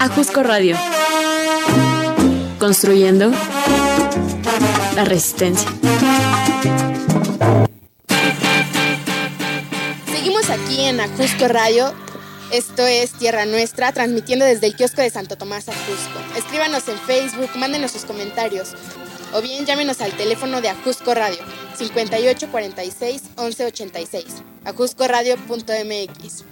Ajusco Radio. Construyendo la resistencia. Seguimos aquí en Ajusco Radio. Esto es Tierra Nuestra, transmitiendo desde el kiosco de Santo Tomás Ajusco. Escríbanos en Facebook, mándenos sus comentarios o bien llámenos al teléfono de Ajusco Radio 58 46 11 86, ajuscoradio.mx.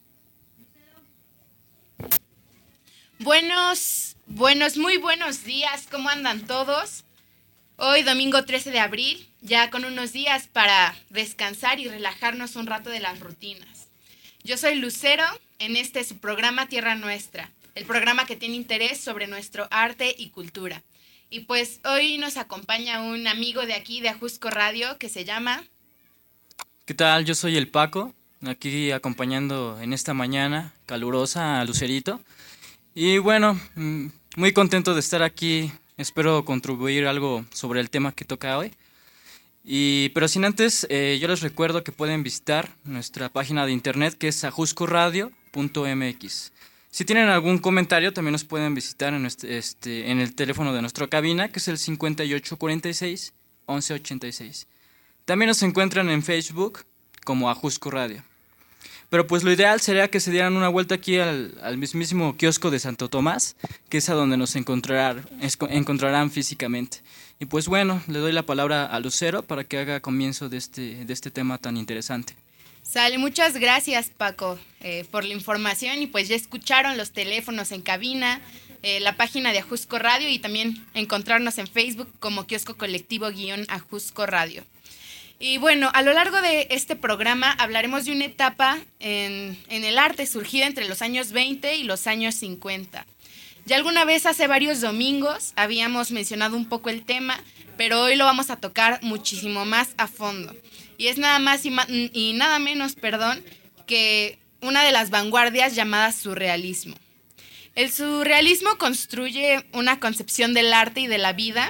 Muy buenos días, ¿cómo andan todos? Hoy domingo 13 de abril, ya con unos días para descansar y relajarnos un rato de las rutinas. Yo soy Lucero, en este su programa Tierra Nuestra, el programa que tiene interés sobre nuestro arte y cultura. Y pues hoy nos acompaña un amigo de aquí de Ajusco Radio que se llama... ¿Qué tal? Yo soy el Paco, aquí acompañando en esta mañana calurosa a Lucerito. Y bueno, muy contento de estar aquí, espero contribuir algo sobre el tema que toca hoy. Pero sin antes, yo les recuerdo que pueden visitar nuestra página de internet que es ajuscoradio.mx. Si tienen algún comentario, también nos pueden visitar en el teléfono de nuestra cabina, que es el 5846 1186. También nos encuentran en Facebook como Ajusco Radio. Pero pues lo ideal sería que se dieran una vuelta aquí al mismísimo kiosco de Santo Tomás, que es a donde nos encontrarán físicamente. Y pues bueno, le doy la palabra a Lucero para que haga comienzo de este tema tan interesante. Sale, muchas gracias Paco por la información y pues ya escucharon los teléfonos en cabina, la página de Ajusco Radio y también encontrarnos en Facebook como kiosco colectivo-Ajusco Radio. Y bueno, a lo largo de este programa hablaremos de una etapa en el arte surgida entre los años 20 y los años 50. Ya alguna vez hace varios domingos habíamos mencionado un poco el tema, pero hoy lo vamos a tocar muchísimo más a fondo. Y es nada más y nada menos, que una de las vanguardias llamadas surrealismo. El surrealismo construye una concepción del arte y de la vida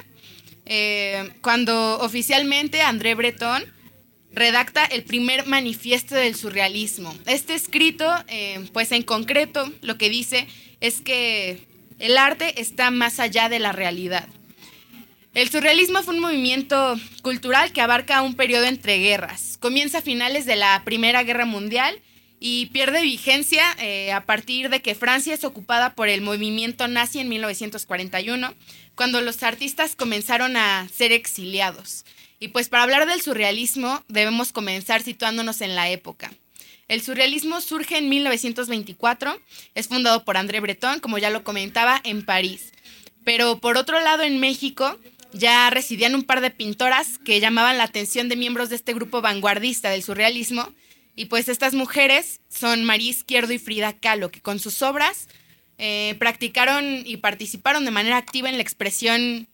cuando oficialmente André Breton redacta el primer manifiesto del surrealismo. Este escrito, pues en concreto, lo que dice es que el arte está más allá de la realidad. El surrealismo fue un movimiento cultural que abarca un periodo entre guerras. Comienza a finales de la Primera Guerra Mundial y pierde vigencia a partir de que Francia es ocupada por el movimiento nazi en 1941, cuando los artistas comenzaron a ser exiliados. Y pues para hablar del surrealismo debemos comenzar situándonos en la época. El surrealismo surge en 1924, es fundado por André Breton, como ya lo comentaba, en París. Pero por otro lado, en México ya residían un par de pintoras que llamaban la atención de miembros de este grupo vanguardista del surrealismo. Y pues estas mujeres son María Izquierdo y Frida Kahlo, que con sus obras practicaron y participaron de manera activa en la exposición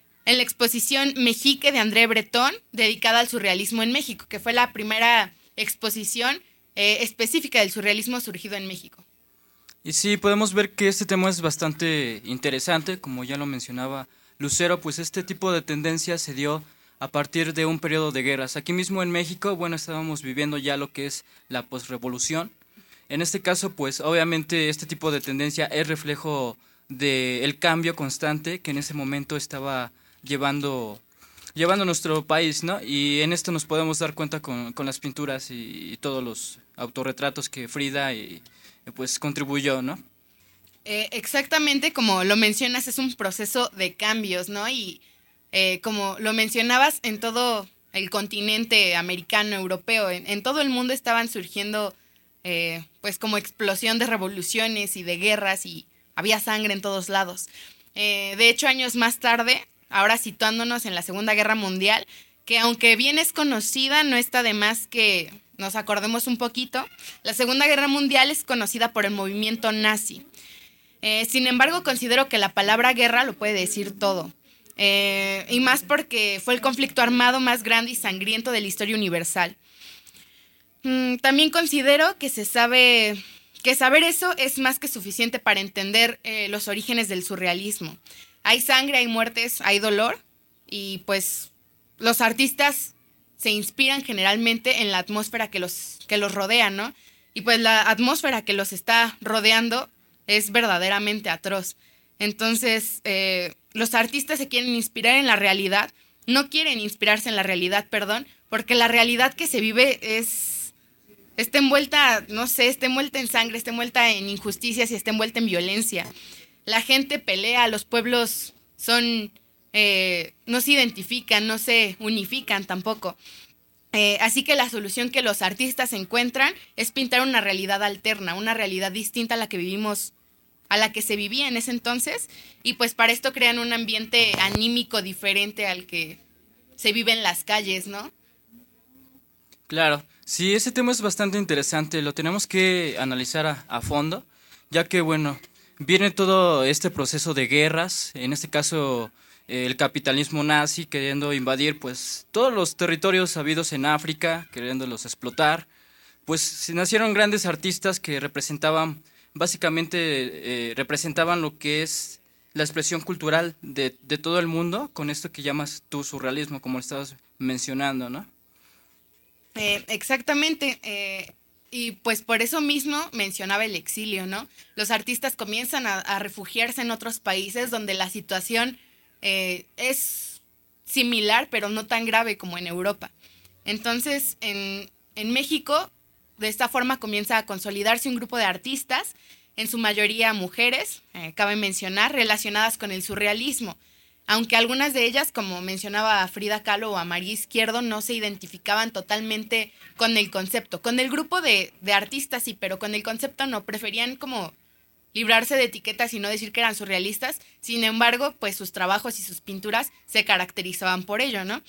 Mexique de André Breton, dedicada al surrealismo en México, que fue la primera exposición específica del surrealismo surgido en México. Y sí, podemos ver que este tema es bastante interesante, como ya lo mencionaba Lucero, pues este tipo de tendencia se dio a partir de un periodo de guerras. Aquí mismo en México, bueno, estábamos viviendo ya lo que es la posrevolución. En este caso, pues obviamente este tipo de tendencia es reflejo del cambio constante que en ese momento estaba llevando nuestro país, ¿no? Y en esto nos podemos dar cuenta con las pinturas y todos los autorretratos que Frida pues contribuyó, ¿no? Exactamente, como lo mencionas, es un proceso de cambios, ¿no? Y como lo mencionabas, en todo el continente americano, europeo, en todo el mundo estaban surgiendo pues como explosión de revoluciones y de guerras y había sangre en todos lados. De hecho, años más tarde, ahora situándonos en la Segunda Guerra Mundial, que aunque bien es conocida, no está de más que nos acordemos un poquito. La Segunda Guerra Mundial es conocida por el movimiento nazi. Sin embargo, considero que la palabra guerra lo puede decir todo. Y más porque fue el conflicto armado más grande y sangriento de la historia universal. También considero que saber eso es más que suficiente para entender los orígenes del surrealismo. Hay sangre, hay muertes, hay dolor y pues los artistas se inspiran generalmente en la atmósfera que los rodea, ¿no? Y pues la atmósfera que los está rodeando es verdaderamente atroz. Entonces, los artistas se quieren inspirar en la realidad, no quieren inspirarse en la realidad, perdón, porque la realidad que se vive está envuelta, no sé, está envuelta en sangre, está envuelta en injusticias y está envuelta en violencia. La gente pelea, los pueblos no se identifican, no se unifican tampoco. Así que la solución que los artistas encuentran es pintar una realidad alterna, una realidad distinta a la que vivimos, a la que se vivía en ese entonces, y pues para esto crean un ambiente anímico diferente al que se vive en las calles, ¿no? Claro, sí, ese tema es bastante interesante, lo tenemos que analizar a fondo, ya que, bueno, viene todo este proceso de guerras, en este caso el capitalismo nazi queriendo invadir pues todos los territorios habidos en África, queriéndolos explotar, pues nacieron grandes artistas que representaban lo que es la expresión cultural de todo el mundo, con esto que llamas tú surrealismo, como lo estabas mencionando, ¿no? Exactamente, y pues por eso mismo mencionaba el exilio, ¿no? Los artistas comienzan a refugiarse en otros países donde la situación es similar, pero no tan grave como en Europa. Entonces, en México, de esta forma comienza a consolidarse un grupo de artistas, en su mayoría mujeres, cabe mencionar, relacionadas con el surrealismo, aunque algunas de ellas, como mencionaba a Frida Kahlo o a María Izquierdo, no se identificaban totalmente con el concepto. Con el grupo de artistas sí, pero con el concepto no, preferían como librarse de etiquetas y no decir que eran surrealistas. Sin embargo, pues sus trabajos y sus pinturas se caracterizaban por ello, ¿no?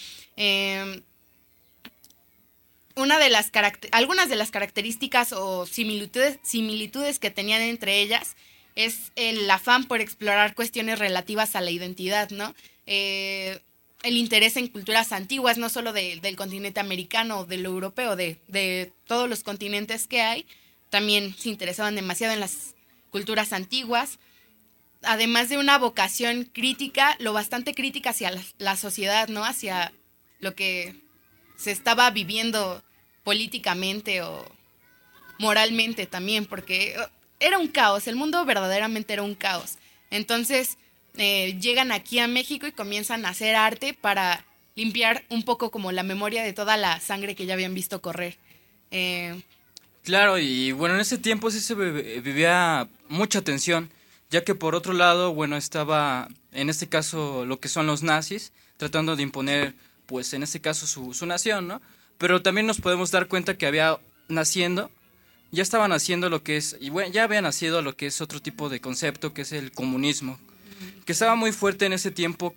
Algunas de las características o similitudes que tenían entre ellas es el afán por explorar cuestiones relativas a la identidad, ¿no? El interés en culturas antiguas, no solo del continente americano o del europeo, de todos los continentes que hay, también se interesaban demasiado en las culturas antiguas, además de una vocación crítica, lo bastante crítica hacia la sociedad, ¿no? Hacia lo que se estaba viviendo políticamente o moralmente también, porque era un caos, el mundo verdaderamente era un caos. Entonces llegan aquí a México y comienzan a hacer arte para limpiar un poco como la memoria de toda la sangre que ya habían visto correr. Claro, y bueno, en ese tiempo sí se vivía mucha tensión, ya que por otro lado, bueno, estaba en este caso lo que son los nazis, tratando de imponer, pues en este caso su nación, ¿no? Pero también nos podemos dar cuenta que ya estaba naciendo lo que es, y bueno, ya había nacido lo que es otro tipo de concepto, que es el comunismo, que estaba muy fuerte en ese tiempo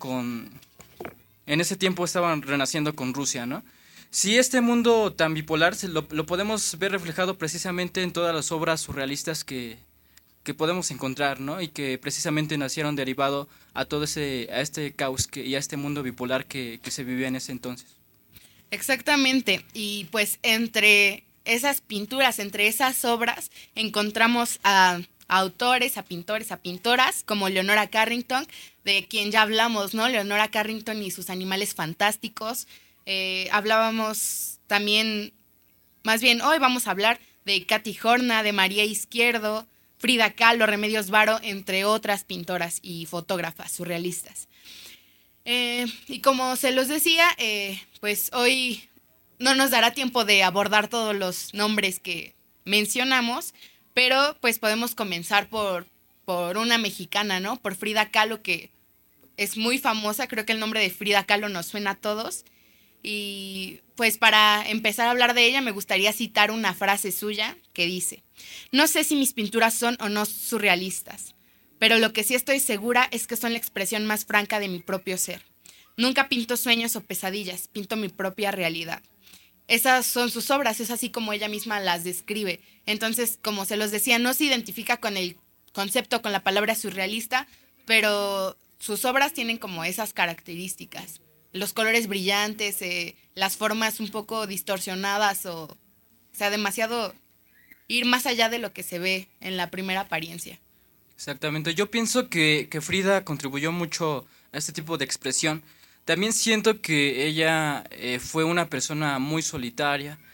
estaban renaciendo con Rusia, ¿no? Sí, este mundo tan bipolar lo podemos ver reflejado precisamente en todas las obras surrealistas que podemos encontrar, ¿no? Y que precisamente nacieron derivado a este caos y a este mundo bipolar que se vivía en ese entonces. Exactamente, y pues entre esas pinturas, entre esas obras, encontramos a autores, a pintores, a pintoras, como Leonora Carrington, de quien ya hablamos, ¿no? Leonora Carrington y sus animales fantásticos. Hablábamos también, más bien hoy vamos a hablar de Katy Horna, de María Izquierdo, Frida Kahlo, Remedios Varo, entre otras pintoras y fotógrafas surrealistas. Y como se los decía, pues hoy no nos dará tiempo de abordar todos los nombres que mencionamos, pero pues podemos comenzar por una mexicana, ¿no? Por Frida Kahlo, que es muy famosa, creo que el nombre de Frida Kahlo nos suena a todos. Y pues para empezar a hablar de ella me gustaría citar una frase suya que dice: no sé si mis pinturas son o no surrealistas, pero lo que sí estoy segura es que son la expresión más franca de mi propio ser. Nunca pinto sueños o pesadillas, pinto mi propia realidad. Esas son sus obras, es así como ella misma las describe. Entonces, como se los decía, no se identifica con el concepto, con la palabra surrealista, pero sus obras tienen como esas características. Los colores brillantes, las formas un poco distorsionadas o sea, demasiado ir más allá de lo que se ve en la primera apariencia. Exactamente, yo pienso que Frida contribuyó mucho a este tipo de expresión. También siento que ella fue una persona muy solitaria,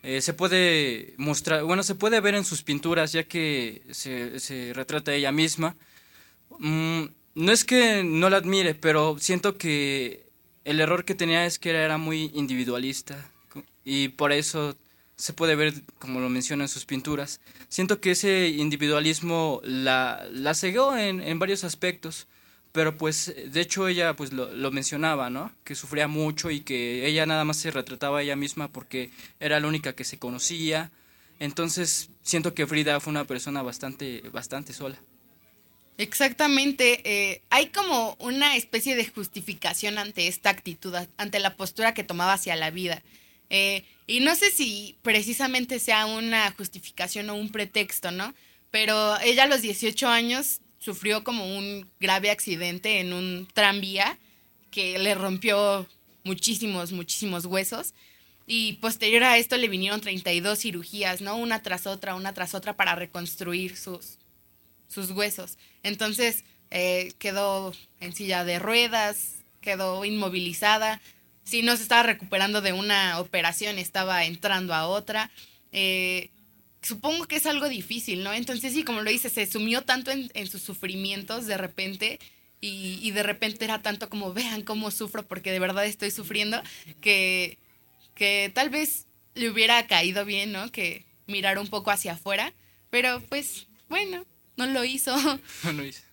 se puede mostrar, bueno, se puede ver en sus pinturas, ya que se retrata ella misma. No es que no la admire, pero siento que el error que tenía es que era muy individualista, y por eso se puede ver, como lo menciona en sus pinturas. Siento que ese individualismo la cegó en varios aspectos, pero pues de hecho ella pues lo mencionaba, ¿no? Que sufría mucho y que ella nada más se retrataba a ella misma porque era la única que se conocía. Entonces siento que Frida fue una persona bastante sola. Exactamente, hay como una especie de justificación ante esta actitud, ante la postura que tomaba hacia la vida. Y no sé si precisamente sea una justificación o un pretexto, ¿no? Pero ella a los 18 años sufrió como un grave accidente en un tranvía que le rompió muchísimos huesos. Y posterior a esto le vinieron 32 cirugías, ¿no? Una tras otra para reconstruir sus huesos. Entonces quedó en silla de ruedas, quedó inmovilizada. Si no se estaba recuperando de una operación, estaba entrando a otra. Supongo que es algo difícil, ¿no? Entonces sí, como lo dice, se sumió tanto en sus sufrimientos de repente y de repente era tanto como, vean cómo sufro porque de verdad estoy sufriendo, que tal vez le hubiera caído bien, ¿no? Que mirar un poco hacia afuera, pero pues bueno, no lo hizo. No lo hizo.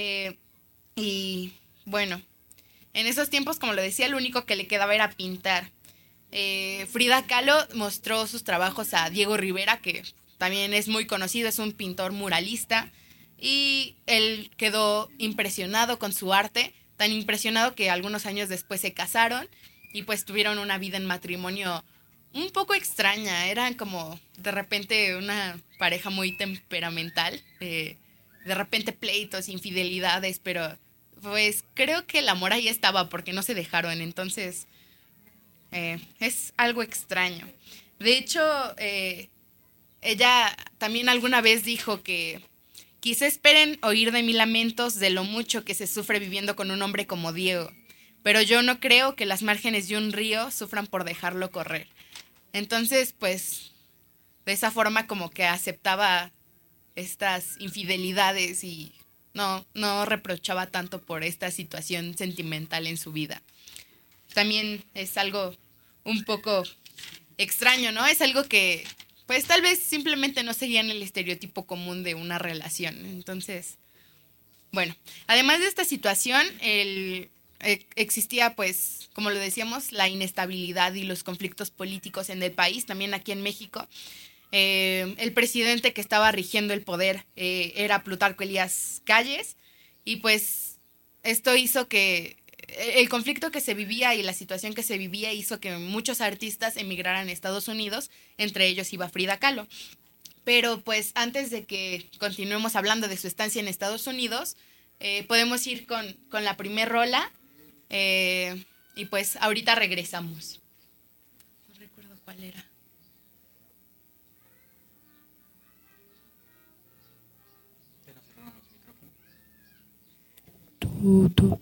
Y bueno, en esos tiempos, como lo decía, lo único que le quedaba era pintar. Frida Kahlo mostró sus trabajos a Diego Rivera, que también es muy conocido, es un pintor muralista, y él quedó impresionado con su arte, tan impresionado que algunos años después se casaron y pues tuvieron una vida en matrimonio un poco extraña. Eran como de repente una pareja muy temperamental, de repente pleitos, infidelidades, pero pues creo que el amor ahí estaba porque no se dejaron, entonces es algo extraño. De hecho, ella también alguna vez dijo que quizá esperen oír de mí lamentos de lo mucho que se sufre viviendo con un hombre como Diego, pero yo no creo que las márgenes de un río sufran por dejarlo correr. Entonces, pues, de esa forma como que aceptaba estas infidelidades y no reprochaba tanto por esta situación sentimental en su vida. También es algo un poco extraño, ¿no? Es algo que, pues, tal vez simplemente no seguían el estereotipo común de una relación. Entonces, bueno, además de esta situación, existía, pues, como lo decíamos, la inestabilidad y los conflictos políticos en el país, también aquí en México. El presidente que estaba rigiendo el poder era Plutarco Elías Calles, y pues esto hizo que el conflicto que se vivía y la situación que se vivía hizo que muchos artistas emigraran a Estados Unidos, entre ellos iba Frida Kahlo. Pero pues antes de que continuemos hablando de su estancia en Estados Unidos, podemos ir con la primer rola, y pues ahorita regresamos. No recuerdo cuál era. No.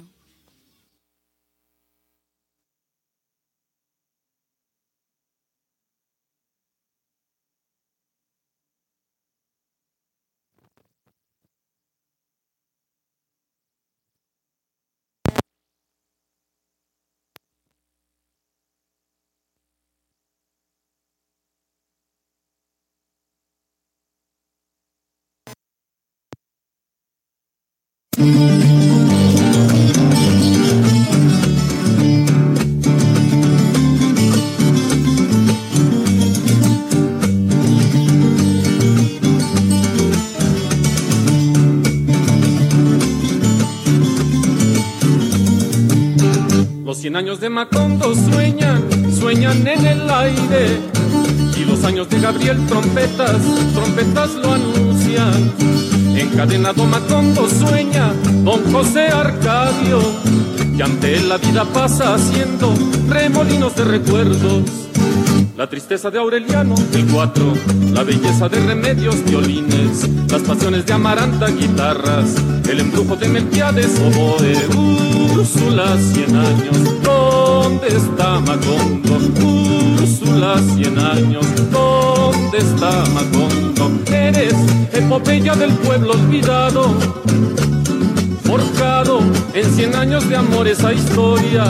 Los 100 años de Macondo sueñan en el aire, y los años de Gabriel trompetas lo anuncian. Encadenado Macondo sueña don José Arcadio, que ante él la vida pasa haciendo remolinos de recuerdos. La tristeza de Aureliano, el 4, la belleza de Remedios, violines, las pasiones de Amaranta, guitarras, el embrujo de Melquiades, oboe, Úrsula, 100 años, ¿dónde está Macondo? Úrsula, 100 años, ¿dónde está Macondo? Eres epopeya del pueblo olvidado, forjado en 100 años de amor esa historia.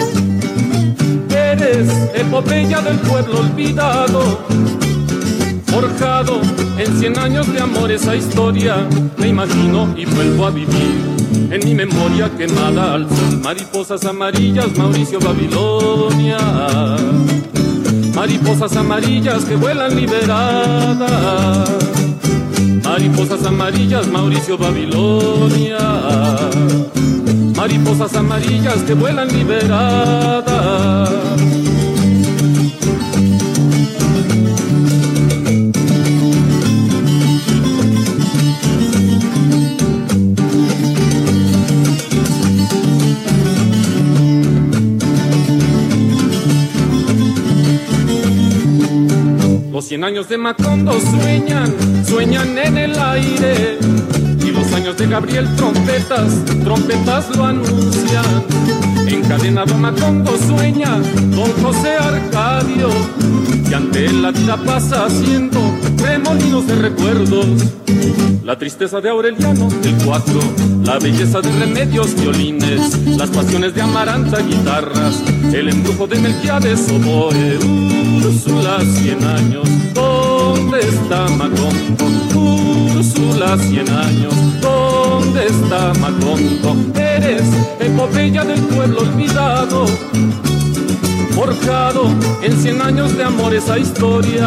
Eres epopeya del pueblo olvidado, forjado en 100 años de amor esa historia. Me imagino y vuelvo a vivir en mi memoria quemada al sol. Mariposas amarillas, Mauricio Babilonia. Mariposas amarillas que vuelan liberadas. Mariposas amarillas, Mauricio Babilonia. Mariposas amarillas que vuelan liberadas. Los 100 años de Macondo sueñan en el aire. Y los años de Gabriel trompetas lo anuncian. Encadenado Macondo sueña don José Arcadio, que ante él la vida pasa haciendo remolinos de recuerdos. La tristeza de Aureliano, el 4, la belleza de Remedios, violines, las pasiones de Amaranta, guitarras, el embrujo de Melquiades, oboe. Úrsula, 100 años, ¿dónde está Macondo? Úrsula, 100 años, ¿dónde está Macondo? Eres epopeya del pueblo olvidado, forjado en 100 años de amor esa historia.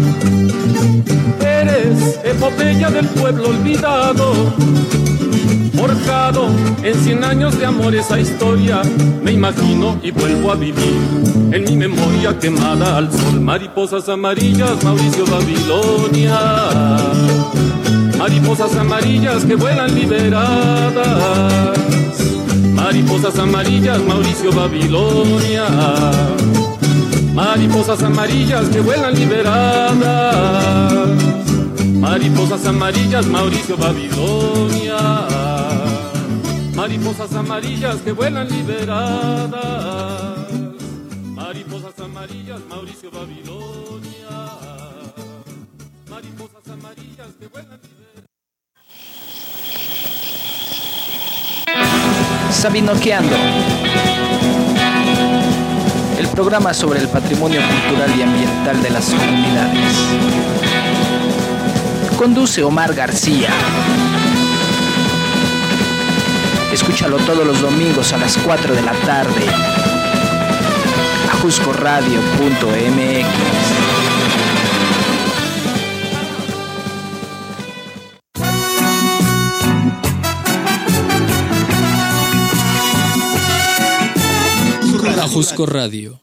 Eres epopeya del pueblo olvidado, forjado en 100 años de amor esa historia. Me imagino y vuelvo a vivir en mi memoria quemada al sol. Mariposas amarillas, Mauricio Babilonia. Mariposas amarillas que vuelan liberadas. Mariposas amarillas, Mauricio Babilonia. Mariposas amarillas que vuelan liberadas. Mariposas amarillas, Mauricio Babilonia. Mariposas amarillas que vuelan liberadas. Mariposas amarillas, Mauricio Babilonia. Mariposas amarillas que vuelan liberadas. Sabinoqueando, el programa sobre el patrimonio cultural y ambiental de las comunidades. Conduce Omar García. Escúchalo todos los domingos a las 4 de la tarde. ajuscoradio.mx. Ajusco Radio.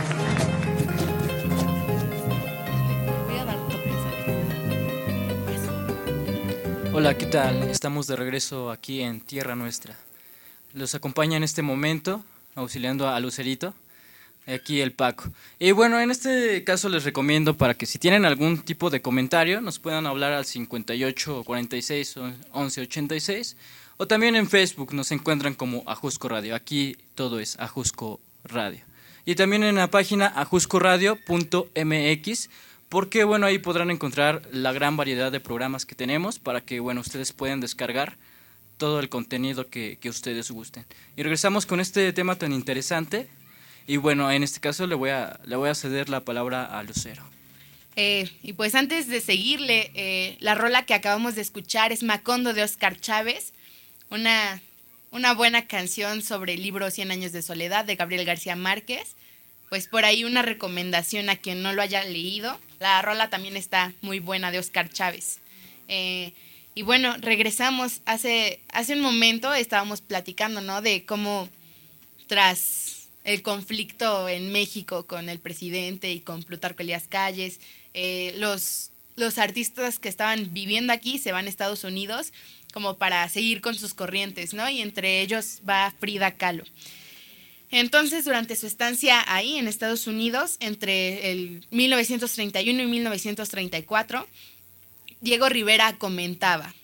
Hola, ¿qué tal? Estamos de regreso aquí en Tierra Nuestra. Los acompaña en este momento, auxiliando a Lucerito, aquí el Paco. Y bueno, en este caso les recomiendo para que si tienen algún tipo de comentario, nos puedan hablar al 58 46 11 86, o también en Facebook nos encuentran como Ajusco Radio. Aquí todo es Ajusco Radio. Y también en la página ajuscoradio.mx, porque bueno, ahí podrán encontrar la gran variedad de programas que tenemos para que bueno, ustedes puedan descargar todo el contenido que ustedes gusten. Y regresamos con este tema tan interesante. Y bueno, en este caso le voy a ceder la palabra a Lucero. Y pues antes de seguirle, la rola que acabamos de escuchar es Macondo de Óscar Chávez, una buena canción sobre el libro 100 años de soledad de Gabriel García Márquez. Pues por ahí una recomendación a quien no lo haya leído. La rola también está muy buena de Óscar Chávez. Y bueno, regresamos. Hace un momento estábamos platicando, ¿no? De cómo tras el conflicto en México con el presidente y con Plutarco Elías Calles, los artistas que estaban viviendo aquí se van a Estados Unidos como para seguir con sus corrientes, ¿no? Y entre ellos va Frida Kahlo. Entonces, durante su estancia ahí en Estados Unidos, entre el 1931 y 1934, Diego Rivera comentaba,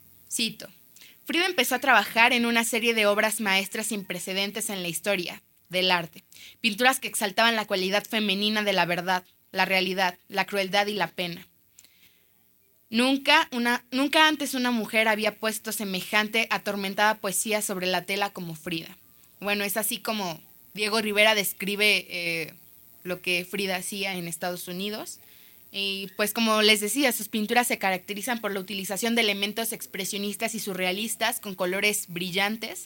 cito, Frida empezó a trabajar en una serie de obras maestras sin precedentes en la historia, del arte. Pinturas que exaltaban la cualidad femenina de la verdad, la realidad, la crueldad y la pena. Nunca antes una mujer había puesto semejante atormentada poesía sobre la tela como Frida. Bueno, es así como Diego Rivera describe lo que Frida hacía en Estados Unidos. Y pues como les decía, sus pinturas se caracterizan por la utilización de elementos expresionistas y surrealistas con colores brillantes.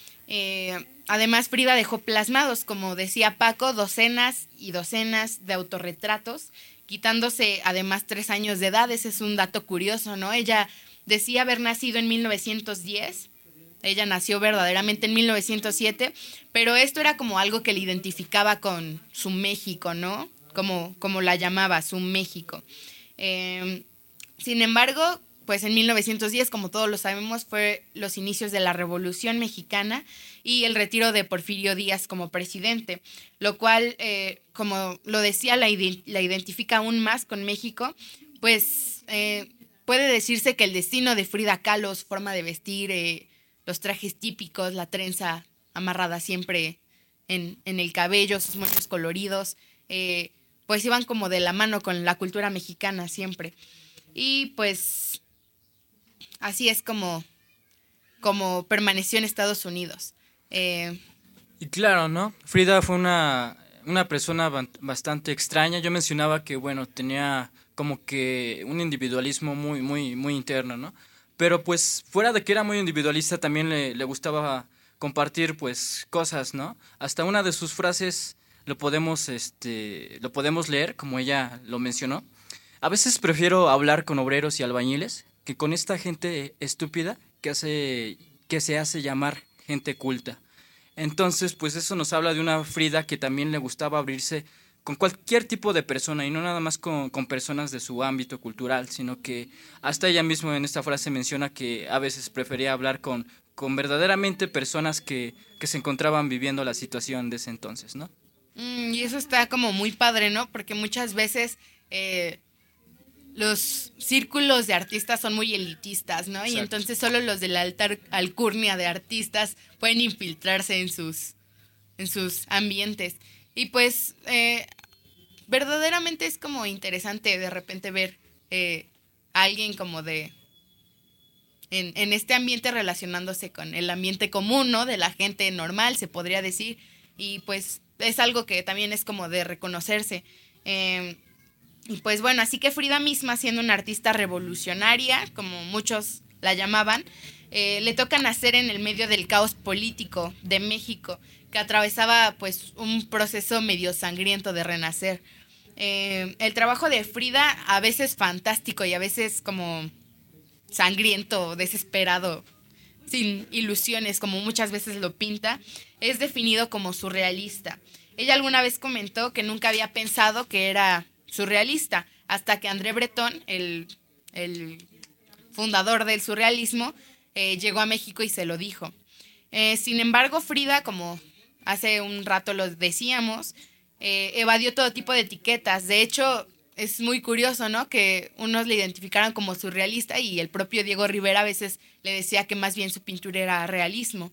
Además, Frida dejó plasmados, como decía Paco, docenas y docenas de autorretratos, quitándose además 3 años de edad. Ese es un dato curioso, ¿no? Ella decía haber nacido en 1910, ella nació verdaderamente en 1907, pero esto era como algo que le identificaba con su México, ¿no? Como la llamaba, su México. Sin embargo, pues en 1910, como todos lo sabemos, fue los inicios de la Revolución Mexicana y el retiro de Porfirio Díaz como presidente, lo cual, como lo decía, la identifica aún más con México. Pues puede decirse que el destino de Frida Kahlo, su forma de vestir, los trajes típicos, la trenza amarrada siempre en el cabello, sus moños coloridos, pues iban como de la mano con la cultura mexicana siempre. Y pues así es como permaneció en Estados Unidos. Y claro, ¿no? Frida fue una persona bastante extraña. Yo mencionaba que, bueno, tenía como que un individualismo muy, muy, muy interno, ¿no? Pero pues fuera de que era muy individualista, también le gustaba compartir pues cosas, ¿no? Hasta una de sus frases lo podemos leer, como ella lo mencionó. A veces prefiero hablar con obreros y albañiles que con esta gente estúpida que se hace llamar gente culta. Entonces, pues eso nos habla de una Frida que también le gustaba abrirse con cualquier tipo de persona y no nada más con personas de su ámbito cultural, sino que hasta ella misma en esta frase menciona que a veces prefería hablar con verdaderamente personas que se encontraban viviendo la situación de ese entonces, ¿no? Y eso está como muy padre, ¿no? Porque muchas veces los círculos de artistas son muy elitistas, ¿no? Exacto. Y entonces solo los de la alta alcurnia de artistas pueden infiltrarse en sus ambientes. Y pues verdaderamente es como interesante de repente ver a alguien como en este ambiente relacionándose con el ambiente común, ¿no? De la gente normal, se podría decir. Y pues es algo que también es como de reconocerse. Y pues bueno, así que Frida misma, siendo una artista revolucionaria, como muchos la llamaban, le toca nacer en el medio del caos político de México, que atravesaba pues un proceso medio sangriento de renacer. El trabajo de Frida, a veces fantástico y a veces como sangriento, desesperado, sin ilusiones, como muchas veces lo pinta, es definido como surrealista. Ella alguna vez comentó que nunca había pensado que era surrealista, hasta que André Breton, el fundador del surrealismo, llegó a México y se lo dijo. Sin embargo, Frida, como hace un rato lo decíamos, evadió todo tipo de etiquetas. De hecho, es muy curioso, ¿no? Que unos le identificaran como surrealista y el propio Diego Rivera a veces le decía que más bien su pintura era realismo.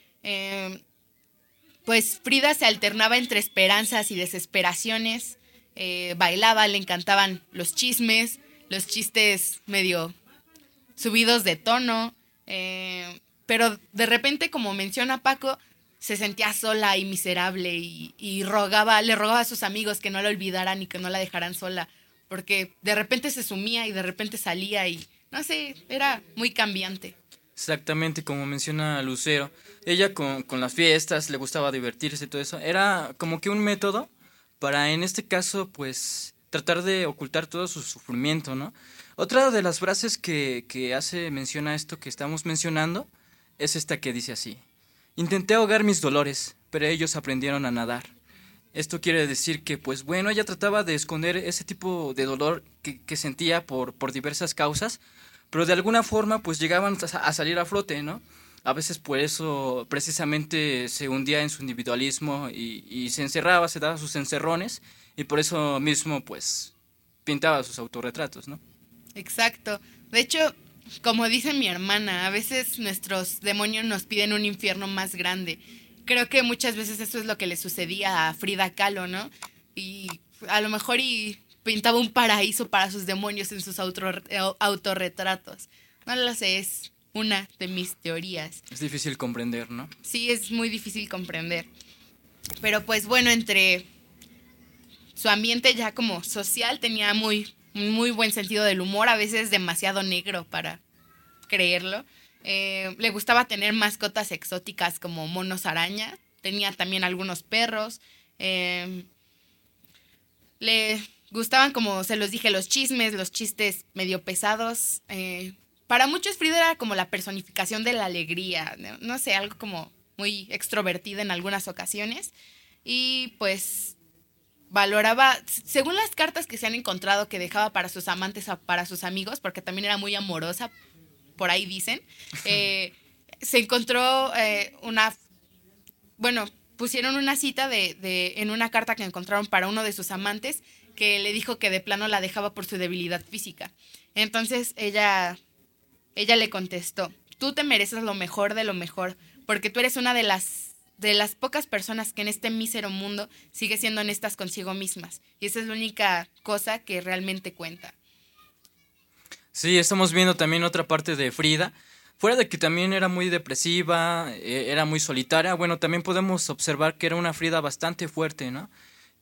Pues Frida se alternaba entre esperanzas y desesperaciones. Bailaba, le encantaban los chismes, los chistes medio subidos de tono, pero de repente, como menciona Paco, se sentía sola y miserable y le rogaba a sus amigos que no la olvidaran y que no la dejaran sola, porque de repente se sumía y de repente salía y no sé, era muy cambiante. Exactamente, como menciona Lucero, ella con las fiestas le gustaba divertirse y todo eso, era como que un método para, en este caso, pues tratar de ocultar todo su sufrimiento, ¿no? Otra de las frases que hace mención a esto que estamos mencionando es esta que dice así: intenté ahogar mis dolores, pero ellos aprendieron a nadar. Esto quiere decir que, pues bueno, ella trataba de esconder ese tipo de dolor que sentía por diversas causas, pero de alguna forma pues llegaban a salir a flote, ¿no? A veces por eso precisamente se hundía en su individualismo y se encerraba, se daba sus encerrones y por eso mismo pues pintaba sus autorretratos, ¿no? Exacto. De hecho, como dice mi hermana, a veces nuestros demonios nos piden un infierno más grande. creo que muchas veces eso es lo que le sucedía a Frida Kahlo, ¿no? Y a lo mejor pintaba un paraíso para sus demonios en sus autorretratos. No lo sé, es una de mis teorías. Es difícil comprender, ¿no? Sí, es muy difícil comprender. Pero pues bueno, entre su ambiente ya como social tenía muy buen sentido del humor, a veces demasiado negro para creerlo. Le gustaba tener mascotas exóticas como monos araña, tenía también algunos perros. Le gustaban, como se los dije, los chismes, los chistes medio pesados. Para muchos Frida era como la personificación de la alegría, no sé, algo como muy extrovertida en algunas ocasiones. Y pues valoraba, según las cartas que se han encontrado que dejaba para sus amantes o para sus amigos, porque también era muy amorosa, por ahí dicen, se encontró pusieron una cita en una carta que encontraron para uno de sus amantes, que le dijo que de plano la dejaba por su debilidad física. Entonces ella le contestó: tú te mereces lo mejor de lo mejor, porque tú eres una de las pocas personas que en este mísero mundo sigue siendo honestas consigo mismas. Y esa es la única cosa que realmente cuenta. Sí, estamos viendo también otra parte de Frida. Fuera de que también era muy depresiva, era muy solitaria, bueno, también podemos observar que era una Frida bastante fuerte, ¿no?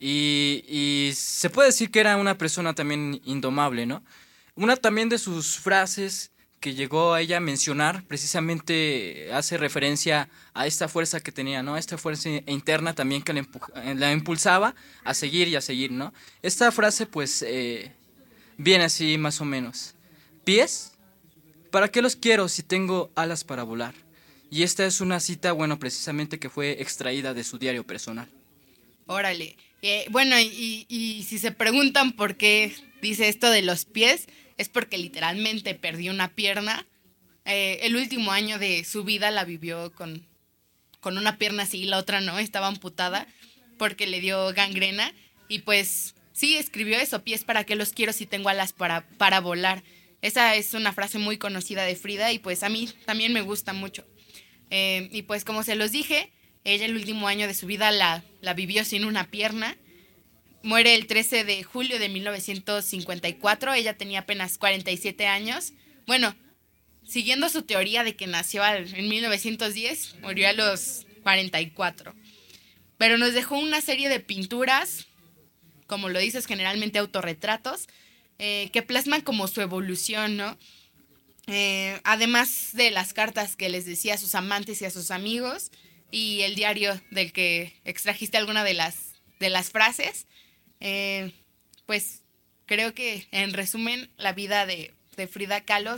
Y se puede decir que era una persona también indomable, ¿no? Una también de sus frases que llegó a ella a mencionar precisamente hace referencia a esta fuerza que tenía, ¿no? Esta fuerza interna también que la impulsaba a seguir y a seguir, ¿no? Esta frase pues viene así más o menos: pies, ¿para qué los quiero si tengo alas para volar? Y esta es una cita, bueno, precisamente que fue extraída de su diario personal. Órale. Bueno, y si se preguntan por qué dice esto de los pies, es porque literalmente perdió una pierna. El último año de su vida la vivió con una pierna así y la otra no, estaba amputada porque le dio gangrena. Y pues sí, escribió eso: pies, ¿para qué los quiero si tengo alas para volar? Esa es una frase muy conocida de Frida y pues a mí también me gusta mucho. Y pues como se los dije, ella el último año de su vida la vivió sin una pierna. Muere el 13 de julio de 1954, ella tenía apenas 47 años. Bueno, siguiendo su teoría de que nació en 1910, murió a los 44. Pero nos dejó una serie de pinturas, como lo dices, generalmente autorretratos, que plasman como su evolución, ¿no? Además de las cartas que les decía a sus amantes y a sus amigos, y el diario del que extrajiste alguna de las frases, pues creo que en resumen la vida de Frida Kahlo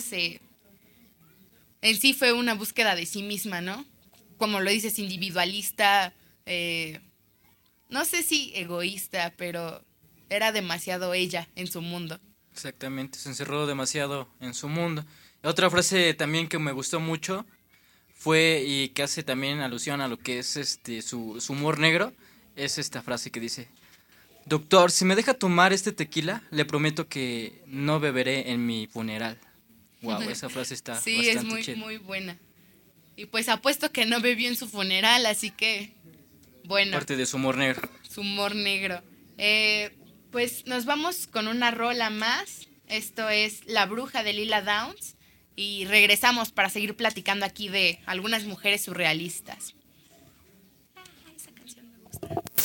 en sí fue una búsqueda de sí misma, ¿no? Como lo dices, individualista, no sé si egoísta, pero era demasiado ella en su mundo. Exactamente, se encerró demasiado en su mundo. Otra frase también que me gustó mucho fue, y que hace también alusión a lo que es su humor negro, es esta frase que dice: doctor, si me deja tomar este tequila, le prometo que no beberé en mi funeral. Wow, esa frase está bastante chida. Sí, es muy buena. Y pues apuesto que no bebió en su funeral, así que bueno. Parte de su humor negro. Su humor negro. Pues nos vamos con una rola más. Esto es La Bruja de Lila Downs. Y regresamos para seguir platicando aquí de algunas mujeres surrealistas. Esa canción me gusta.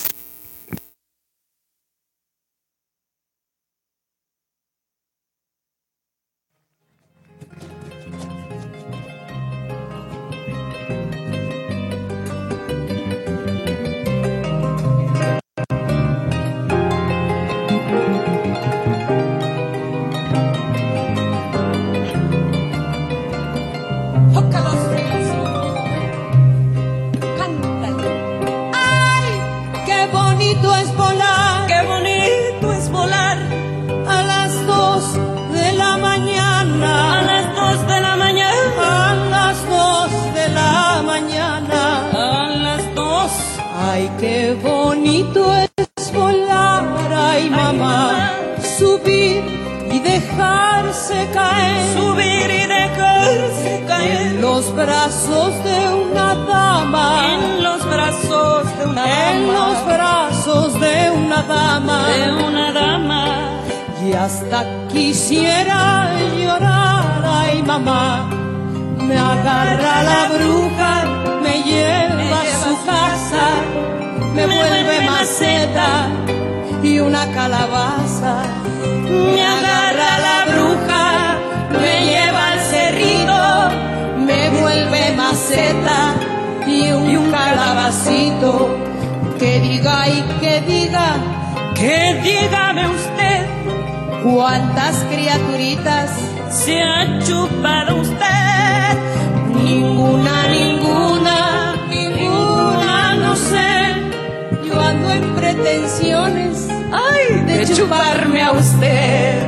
Ay, qué bonito es volar, ay mamá, subir y dejarse caer, en los brazos de una dama, brazos de una dama, en los brazos de una dama, de una dama. Y hasta quisiera llorar, ay mamá, me agarra la bruja, me lleva a su casa, me vuelve maceta y una calabaza. Me agarra la bruja, me lleva al cerrito, me vuelve maceta y un calabacito. Que diga y que diga, que dígame usted, ¿cuántas criaturitas se ha chupado usted? Ninguna, ninguna, ninguna, no sé. Yo ando en pretensiones, ay, de chuparme a usted.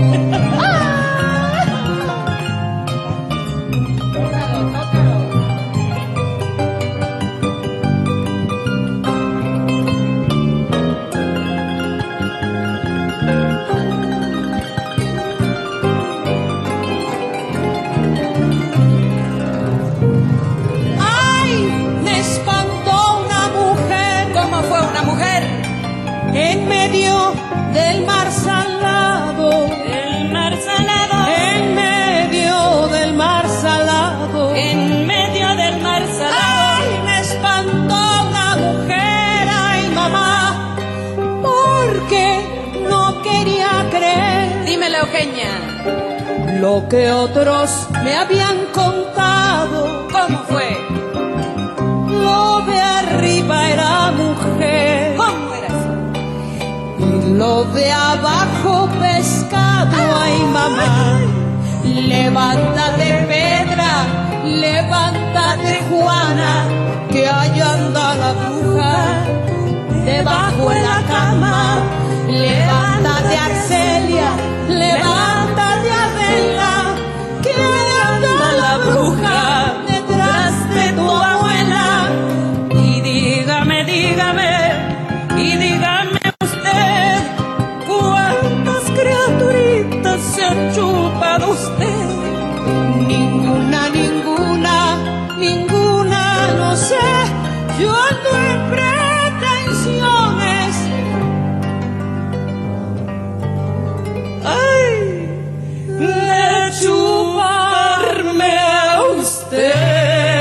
En medio del mar salado, en medio del mar salado, en medio del mar salado. Ay, me espantó una mujer, ay mamá, porque no quería creer. Dímelo, Eugenia. Lo que otros me habían contado. ¿Cómo fue? Lo de arriba era mujer. ¿Cómo era eso? Y lo de abajo pescado, ay mamá. Levántate, Pedra, levántate, Juana, que allá anda la bruja debajo de la cama. Levántate, Arcelia, levántate, Adela, que allá anda la bruja detrás de tu abuela. Y dígame, y dígame usted, ¿cuántas criaturitas se ha chupado usted? Ninguna, ninguna, ninguna, no sé. Yo ando en pretensiones, ay, de chuparme a usted.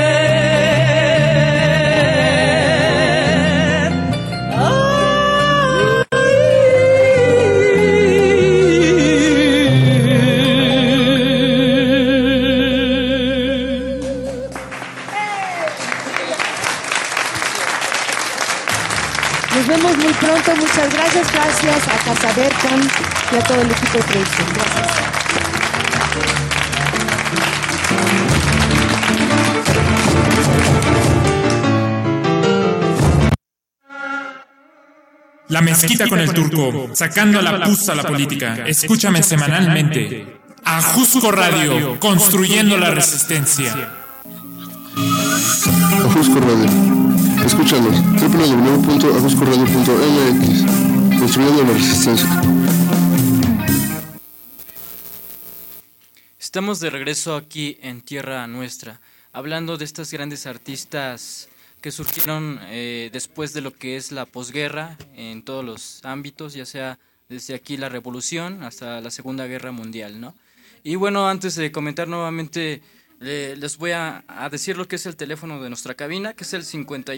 Nos vemos muy pronto, muchas gracias a Casa Berkan y a todo el equipo de producción. Gracias. La Mezquita con el Turco, sacando la pusta a la política. Escúchame semanalmente. Ajusco Radio, construyendo la resistencia. Ajusco Radio. Escúchanos, www.ajuscoradio.mx, construyendo la resistencia. Estamos de regreso aquí en Tierra Nuestra, hablando de estas grandes artistas que surgieron después de lo que es la posguerra en todos los ámbitos, ya sea desde aquí la Revolución hasta la Segunda Guerra Mundial, ¿no? Y bueno, antes de comentar nuevamente, les voy a decir lo que es el teléfono de nuestra cabina, que es el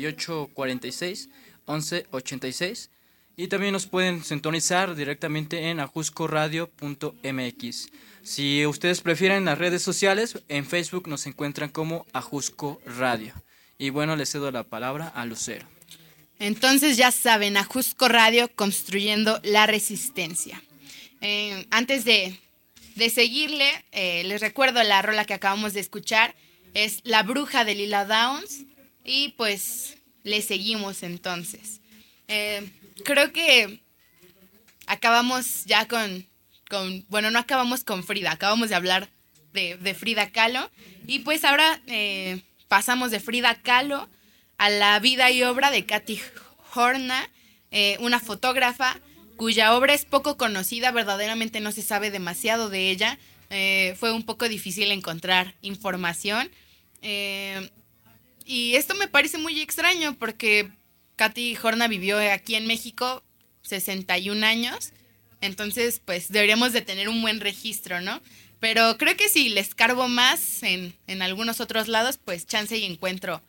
5846-1186, y también nos pueden sintonizar directamente en ajuscoradio.mx. Si ustedes prefieren las redes sociales, en Facebook nos encuentran como Ajusco Radio. Y bueno, les cedo la palabra a Lucero. Entonces ya saben, Ajusco Radio, construyendo la resistencia. Antes de seguirle, les recuerdo la rola que acabamos de escuchar, es La Bruja de Lila Downs, y pues le seguimos entonces. Creo que acabamos ya bueno, no acabamos con Frida, acabamos de hablar de Frida Kahlo, y pues ahora pasamos de Frida Kahlo a la vida y obra de Kathy Horna, una fotógrafa cuya obra es poco conocida, verdaderamente no se sabe demasiado de ella. Fue un poco difícil encontrar información. Y esto me parece muy extraño porque Katy Horna vivió aquí en México 61 años, entonces pues deberíamos de tener un buen registro, ¿no? Pero creo que si les escarbo más en algunos otros lados, pues chance y encuentro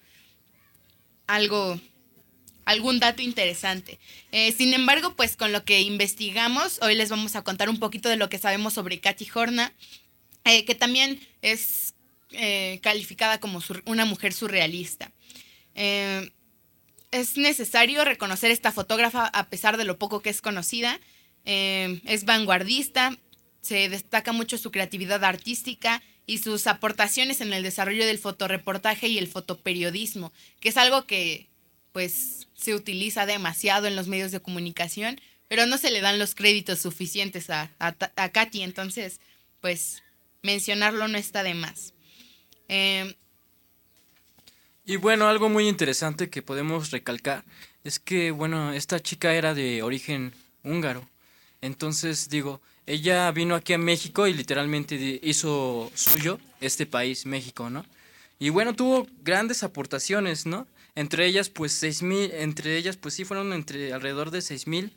algún dato interesante. Sin embargo, pues con lo que investigamos, hoy les vamos a contar un poquito de lo que sabemos sobre Katy Horna, que también es calificada como una mujer surrealista. Es necesario reconocer esta fotógrafa a pesar de lo poco que es conocida. Es vanguardista, se destaca mucho su creatividad artística y sus aportaciones en el desarrollo del fotoreportaje y el fotoperiodismo, que es algo que pues se utiliza demasiado en los medios de comunicación, pero no se le dan los créditos suficientes a Katy, entonces pues mencionarlo no está de más. Y bueno, algo muy interesante que podemos recalcar es que, bueno, esta chica era de origen húngaro. Entonces, digo, ella vino aquí a México y literalmente hizo suyo este país, México, ¿no? Y bueno, tuvo grandes aportaciones, ¿no? Entre ellas, pues, sí fueron alrededor de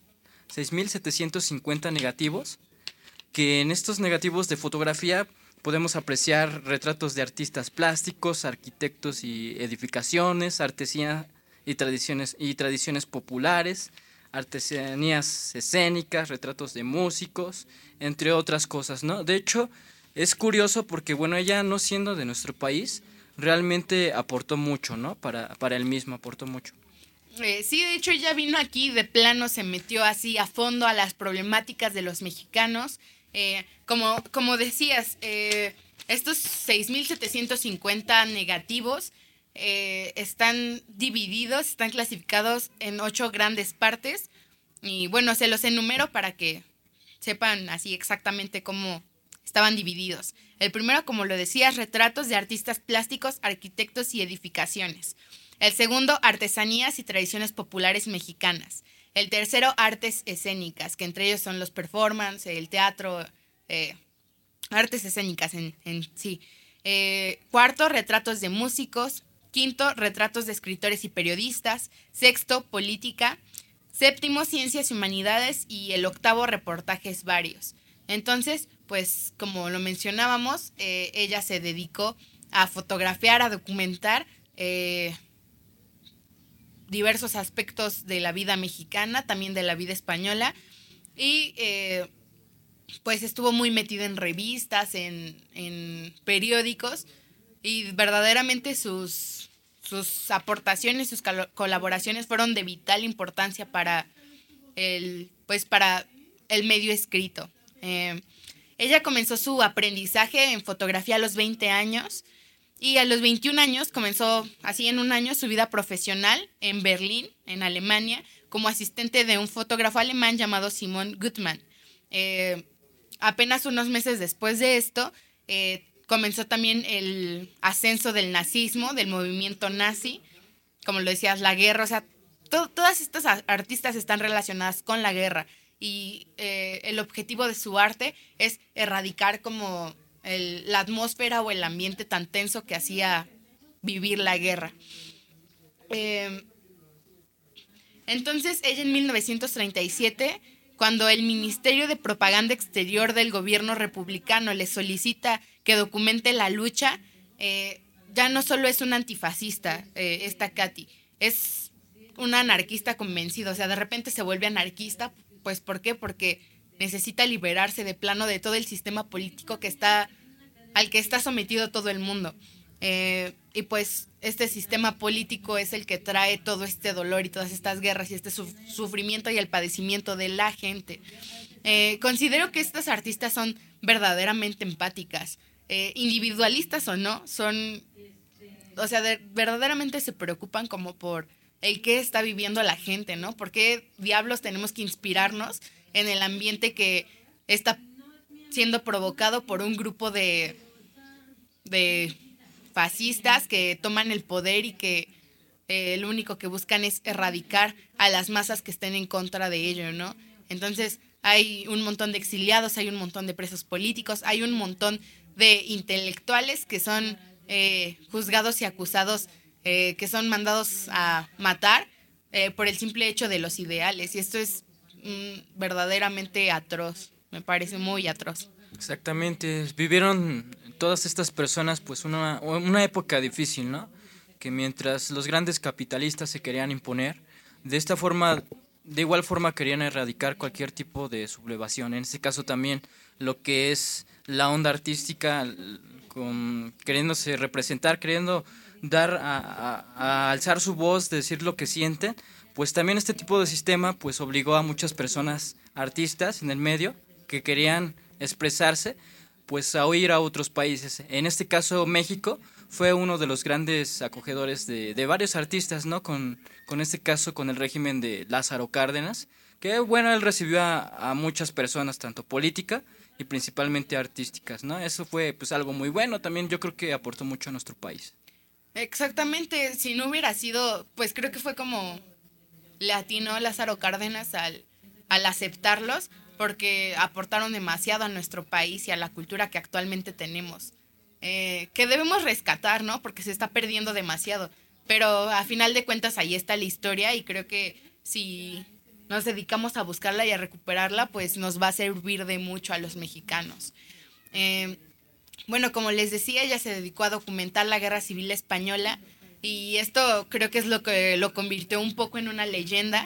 6,750 negativos, que en estos negativos de fotografía podemos apreciar retratos de artistas plásticos, arquitectos y edificaciones, artesanía y tradiciones populares, artesanías escénicas, retratos de músicos, entre otras cosas, ¿no? De hecho, es curioso porque, bueno, ella no siendo de nuestro país, realmente aportó mucho, ¿no? Para él mismo aportó mucho. Sí, de hecho ella vino aquí de plano, se metió así a fondo a las problemáticas de los mexicanos. Como decías, estos 6,750 negativos están divididos, están clasificados en 8 grandes partes. Y bueno, se los enumero para que sepan así exactamente cómo estaban divididos. El primero, como lo decías, retratos de artistas plásticos, arquitectos y edificaciones. El segundo, artesanías y tradiciones populares mexicanas. El tercero, artes escénicas, que entre ellos son los performance, el teatro, artes escénicas en sí. Cuarto, retratos de músicos. Quinto, retratos de escritores y periodistas. Sexto, política. Séptimo, ciencias y humanidades. Y el octavo, reportajes varios. Entonces, pues como lo mencionábamos, ella se dedicó a fotografiar, a documentar diversos aspectos de la vida mexicana, también de la vida española, y pues estuvo muy metida en revistas, en periódicos, y verdaderamente sus aportaciones, sus colaboraciones fueron de vital importancia para el medio escrito. Ella comenzó su aprendizaje en fotografía a los 20 años, y a los 21 años comenzó, así en un año, su vida profesional en Berlín, en Alemania, como asistente de un fotógrafo alemán llamado Simon Gutmann. Apenas unos meses después de esto, comenzó también el ascenso del nazismo, del movimiento nazi, como lo decías, la guerra, o sea, todas estas artistas están relacionadas con la guerra, y el objetivo de su arte es erradicar como la atmósfera o el ambiente tan tenso que hacía vivir la guerra. Entonces, ella en 1937, cuando el Ministerio de Propaganda Exterior del gobierno republicano le solicita que documente la lucha, ya no solo es una antifascista, esta Katy, es una anarquista convencida, o sea, de repente se vuelve anarquista, pues ¿por qué? Porque necesita liberarse de plano de todo el sistema político al que está sometido todo el mundo. Y pues este sistema político es el que trae todo este dolor y todas estas guerras y este sufrimiento y el padecimiento de la gente. Considero que estas artistas son verdaderamente empáticas, individualistas o no, verdaderamente se preocupan como por el que está viviendo la gente, ¿no? ¿Por qué diablos tenemos que inspirarnos en el ambiente que está siendo provocado por un grupo de fascistas que toman el poder y que lo único que buscan es erradicar a las masas que estén en contra de ello, ¿no? Entonces hay un montón de exiliados, hay un montón de presos políticos, hay un montón de intelectuales que son juzgados y acusados que son mandados a matar por el simple hecho de los ideales. Y esto es verdaderamente atroz, me parece muy atroz. Exactamente, vivieron todas estas personas pues una época difícil, ¿no? Que mientras los grandes capitalistas se querían imponer, de igual forma querían erradicar cualquier tipo de sublevación. En este caso también lo que es la onda artística, queriéndose representar, queriendo dar a alzar su voz, decir lo que sienten, pues también este tipo de sistema pues obligó a muchas personas artistas en el medio que querían expresarse pues a huir a otros países. En este caso México fue uno de los grandes acogedores de varios artistas, ¿no? Con este caso, con el régimen de Lázaro Cárdenas, que bueno, él recibió a muchas personas, tanto política y principalmente artísticas, ¿no? Eso fue pues algo muy bueno, también yo creo que aportó mucho a nuestro país. Exactamente, si no hubiera sido, pues creo que fue como le atinó Lázaro Cárdenas al aceptarlos, porque aportaron demasiado a nuestro país y a la cultura que actualmente tenemos. Que debemos rescatar, ¿no? Porque se está perdiendo demasiado. Pero a final de cuentas ahí está la historia y creo que si nos dedicamos a buscarla y a recuperarla, pues nos va a servir de mucho a los mexicanos. Bueno, como les decía, ella se dedicó a documentar la Guerra Civil Española y esto creo que es lo que lo convirtió un poco en una leyenda.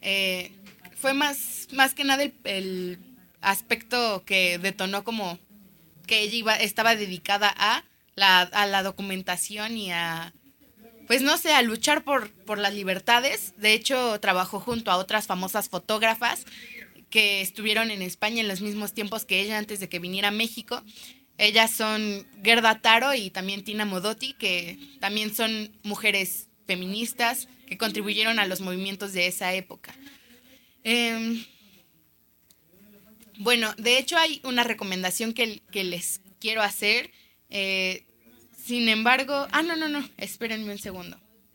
Fue más que nada el aspecto que detonó como que ella estaba dedicada a la documentación y a, pues no sé, a luchar por las libertades. De hecho, trabajó junto a otras famosas fotógrafas que estuvieron en España en los mismos tiempos que ella antes de que viniera a México. Ellas son Gerda Taro y también Tina Modotti, que también son mujeres feministas que contribuyeron a los movimientos de esa época. Bueno, de hecho hay una recomendación que les quiero hacer. Sin embargo... no, espérenme un segundo.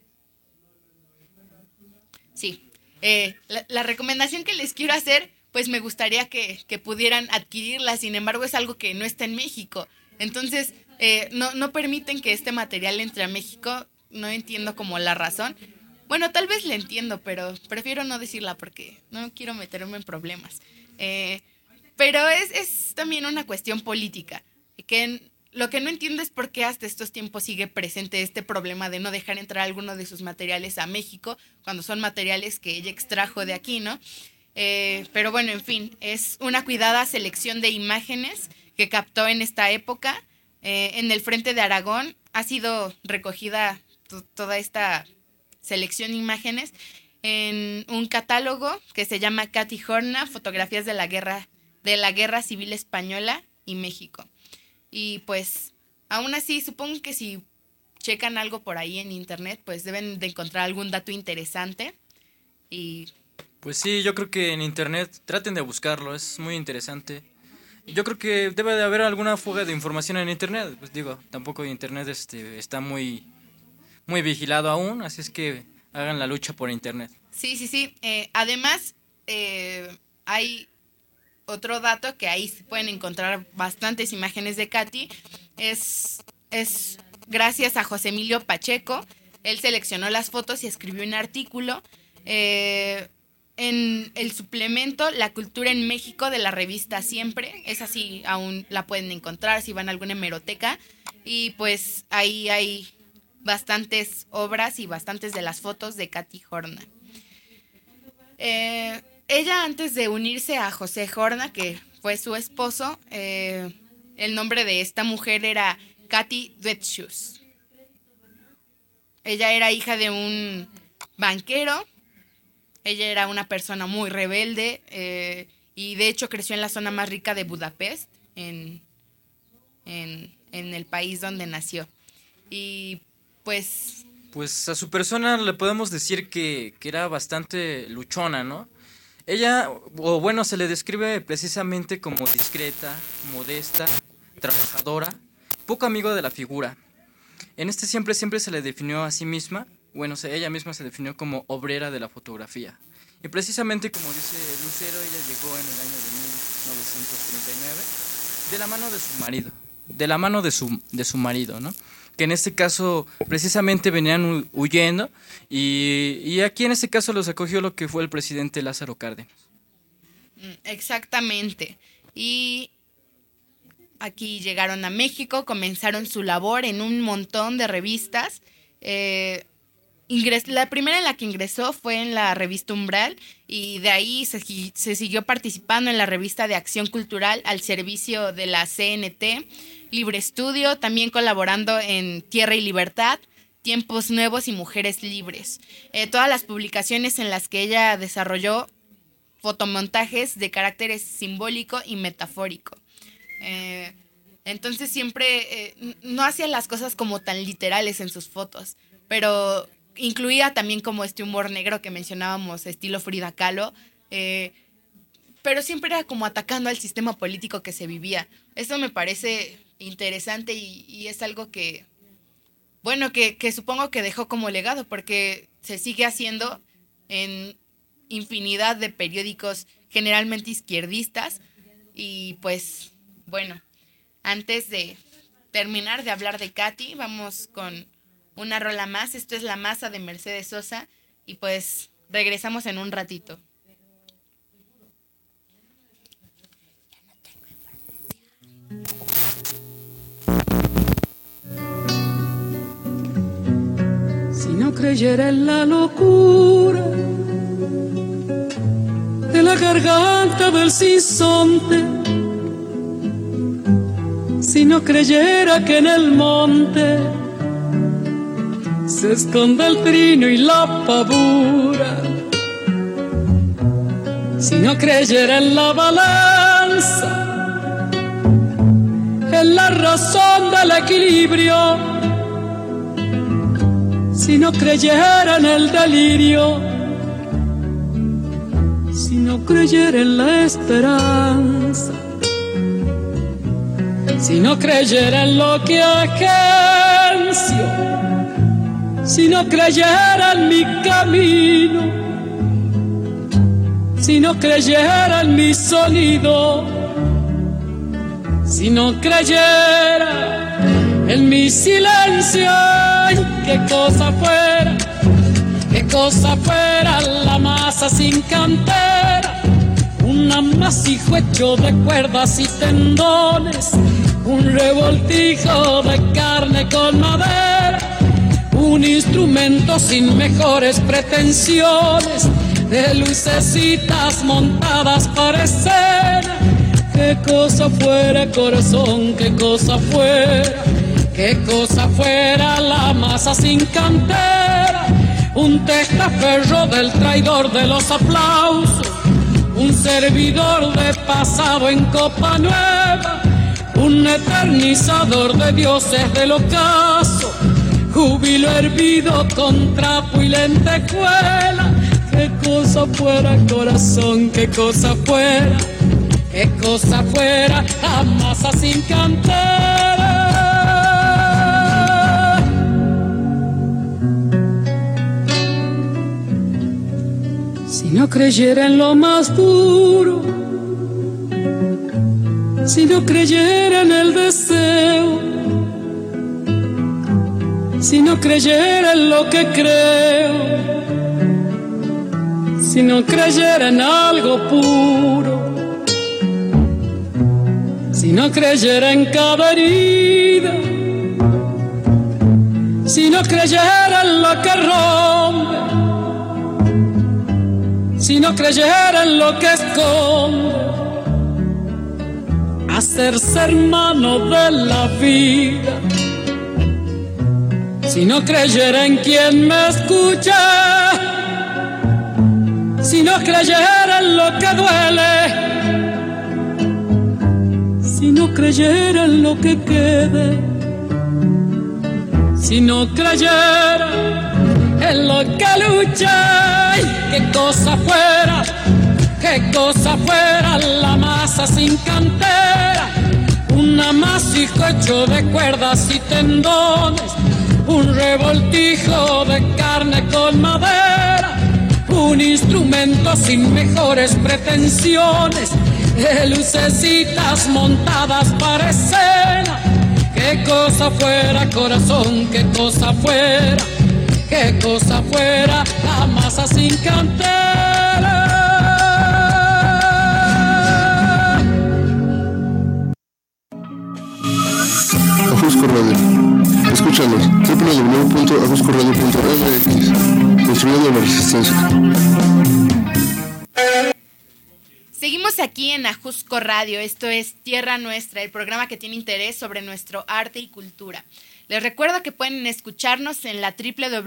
Sí, la recomendación que les quiero hacer, pues me gustaría que pudieran adquirirla. Sin embargo, es algo que no está en México. Entonces, no permiten que este material entre a México. No entiendo como la razón. Bueno, tal vez la entiendo, pero prefiero no decirla porque no quiero meterme en problemas. Pero es también una cuestión política. Lo que no entiendo es por qué hasta estos tiempos sigue presente este problema de no dejar entrar alguno de sus materiales a México, cuando son materiales que ella extrajo de aquí, ¿no? Pero bueno, en fin, es una cuidada selección de imágenes que captó en esta época. En el frente de Aragón ha sido recogida toda esta selección de imágenes en un catálogo que se llama Katy Horna, Fotografías de la Guerra Civil Española y México. Y pues, aún así, supongo que si checan algo por ahí en internet, pues deben de encontrar algún dato interesante. Y pues sí, yo creo que en internet traten de buscarlo, es muy interesante. Yo creo que debe de haber alguna fuga de información en internet. Pues digo, tampoco internet está muy vigilado aún, así es que hagan la lucha por internet. Sí. Además, hay otro dato que ahí se pueden encontrar bastantes imágenes de Katy. Es gracias a José Emilio Pacheco. Él seleccionó las fotos y escribió un artículo en el suplemento La Cultura en México de la revista Siempre. Esa sí aún la pueden encontrar si van a alguna hemeroteca. Y pues ahí hay bastantes obras y bastantes de las fotos de Katy Horna. Ella, antes de unirse a José Horna, que fue su esposo, el nombre de esta mujer era Katy Dwetzschuss. Ella era hija de un banquero. Ella era una persona muy rebelde y de hecho creció en la zona más rica de Budapest, en el país donde nació. Y pues a su persona le podemos decir que era bastante luchona, ¿no? Ella, o bueno, se le describe precisamente como discreta, modesta, trabajadora, poco amigo de la figura. En siempre se le definió a sí misma, ella misma se definió como obrera de la fotografía. Y precisamente como dice Lucero, ella llegó en el año de 1939 de la mano de su marido, ¿no? que en este caso precisamente venían huyendo, y aquí en este caso los acogió lo que fue el presidente Lázaro Cárdenas. Exactamente. Y aquí llegaron a México, comenzaron su labor en un montón de revistas. La primera en la que ingresó fue en la revista Umbral, y de ahí se siguió participando en la revista de Acción Cultural al servicio de la CNT, Libre Estudio, también colaborando en Tierra y Libertad, Tiempos Nuevos y Mujeres Libres. Todas las publicaciones en las que ella desarrolló fotomontajes de carácter simbólico y metafórico. Entonces siempre no hacía las cosas como tan literales en sus fotos, pero incluía también como este humor negro que mencionábamos, estilo Frida Kahlo, pero siempre era como atacando al sistema político que se vivía. Eso me parece interesante y es algo que, bueno, que supongo que dejó como legado, porque se sigue haciendo en infinidad de periódicos generalmente izquierdistas. Y pues, bueno, antes de terminar de hablar de Katy, vamos con una rola más. Esto es La Masa de Mercedes Sosa, y pues regresamos en un ratito. Si no creyera en la locura de la garganta del sinsonte, si no creyera que en el monte se esconde el trino y la pavura, si no creyera en la balanza, en la razón del equilibrio, si no creyera en el delirio, si no creyera en la esperanza, si no creyera en lo que agencio, si no creyera en mi camino, si no creyera en mi sonido, si no creyera en mi silencio, qué cosa fuera la masa sin cantera, un amasijo hecho de cuerdas y tendones, un revoltijo de carne con madera, un instrumento sin mejores pretensiones, de lucecitas montadas para escena. Qué cosa fuera, corazón, qué cosa fuera la masa sin cantera, un testaferro del traidor de los aplausos, un servidor de pasado en copa nueva, un eternizador de dioses del ocaso, júbilo hervido con trapo y lentejuela. Qué cosa fuera, corazón, qué cosa fuera la masa sin cantera. Si no creyera en lo más duro, si no creyera en el deseo, si no creyera en lo que creo, si no creyera en algo puro, si no creyera en cada herida, si no creyera en lo que rompe, si no creyera en lo que esconde, hacerse hermano de la vida, si no creyera en quien me escucha, si no creyera en lo que duele, si no creyera en lo que quede, si no creyera en lo que lucha, qué cosa fuera la masa sin cantera, un amasijo hecho de cuerdas y tendones, un revoltijo de carne con madera, un instrumento sin mejores pretensiones, de lucecitas montadas para escena. Qué cosa fuera, corazón, qué cosa fuera la masa sin cantera. Ajusco Radio. Escúchanos, www.ajuscoradio.mx, construyendo la resistencia. Seguimos aquí en Ajusco Radio, esto es Tierra Nuestra, el programa que tiene interés sobre nuestro arte y cultura. Les recuerdo que pueden escucharnos en la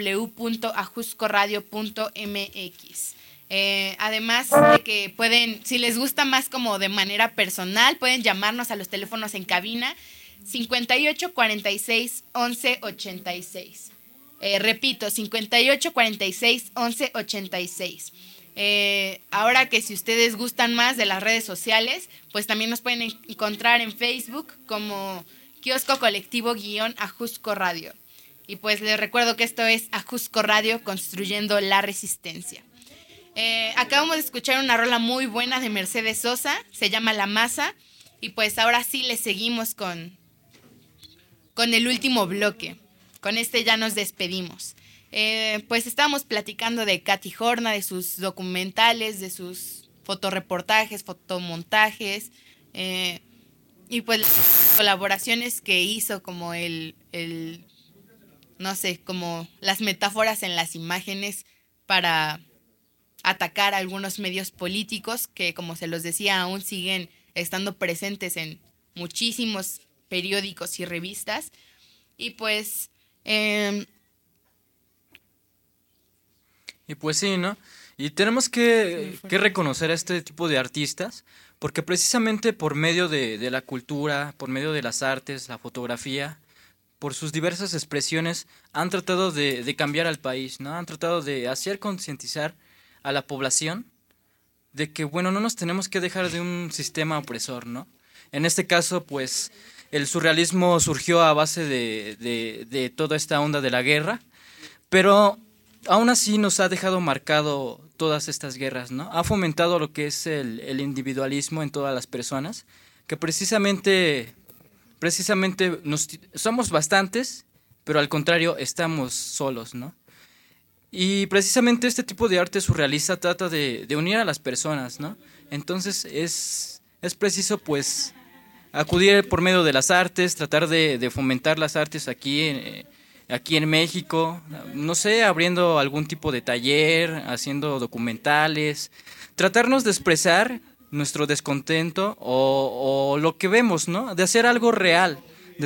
www.ajuscoradio.mx. Además de que pueden, si les gusta más como de manera personal, pueden llamarnos a los teléfonos en cabina 58 46 11 86. Repito, 58 46 11 86. Ahora que si ustedes gustan más de las redes sociales, pues también nos pueden encontrar en Facebook como Kiosco Colectivo Ajusco Radio. Y pues les recuerdo que esto es Ajusco Radio, construyendo la resistencia. Acabamos de escuchar una rola muy buena de Mercedes Sosa, se llama La Masa. Y pues ahora sí le seguimos con el último bloque. Con este ya nos despedimos. Pues estábamos platicando de Katy Horna, de sus documentales, de sus fotoreportajes, fotomontajes, y pues las colaboraciones que hizo, como no sé, como las metáforas en las imágenes para atacar a algunos medios políticos que, como se los decía, aún siguen estando presentes en muchísimos periódicos y revistas. Y pues Y pues sí, ¿no? Y tenemos que reconocer a este tipo de artistas, porque precisamente por medio de la cultura, por medio de las artes, la fotografía, por sus diversas expresiones, han tratado de cambiar al país, ¿no? Han tratado de hacer concientizar a la población de que, bueno, no nos tenemos que dejar de un sistema opresor, ¿no? En este caso, pues, el surrealismo surgió a base de toda esta onda de la guerra, pero aún así nos ha dejado marcado todas estas guerras, ¿no? Ha fomentado lo que es el individualismo en todas las personas, que precisamente somos bastantes, pero al contrario estamos solos, ¿no? Y precisamente este tipo de arte surrealista trata de unir a las personas, ¿no? Entonces es preciso, pues, acudir por medio de las artes, tratar de fomentar las artes aquí en México, no sé, abriendo algún tipo de taller, haciendo documentales, tratarnos de expresar nuestro descontento o lo que vemos, ¿no? De hacer algo real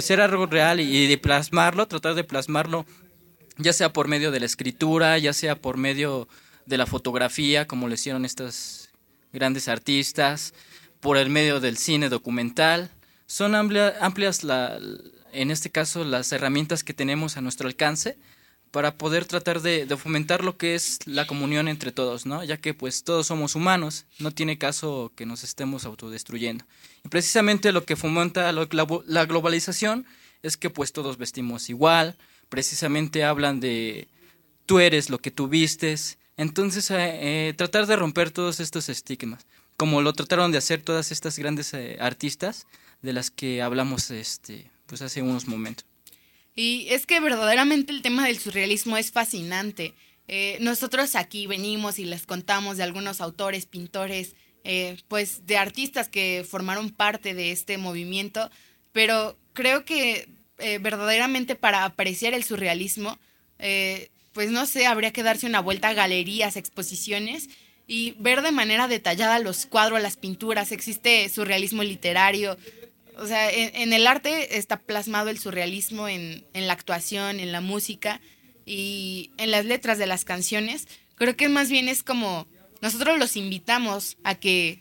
y de plasmarlo, tratar de plasmarlo, ya sea por medio de la escritura, ya sea por medio de la fotografía, como lo hicieron estos grandes artistas, por el medio del cine documental. Son amplias en este caso las herramientas que tenemos a nuestro alcance para poder tratar de fomentar lo que es la comunión entre todos, ¿no? Ya que pues todos somos humanos, no tiene caso que nos estemos autodestruyendo. Y precisamente lo que fomenta la globalización es que pues todos vestimos igual, precisamente hablan de tú eres lo que tú vistes, entonces tratar de romper todos estos estigmas, como lo trataron de hacer todas estas grandes artistas de las que hablamos pues hace unos momentos. Y es que verdaderamente el tema del surrealismo es fascinante. Nosotros aquí venimos y les contamos de algunos autores, pintores, pues de artistas que formaron parte de este movimiento, pero creo que verdaderamente para apreciar el surrealismo, pues no sé, habría que darse una vuelta a galerías, exposiciones y ver de manera detallada los cuadros, las pinturas. Existe surrealismo literario. O sea, en el arte está plasmado el surrealismo en la actuación, en la música y en las letras de las canciones. Creo que más bien es como nosotros los invitamos a que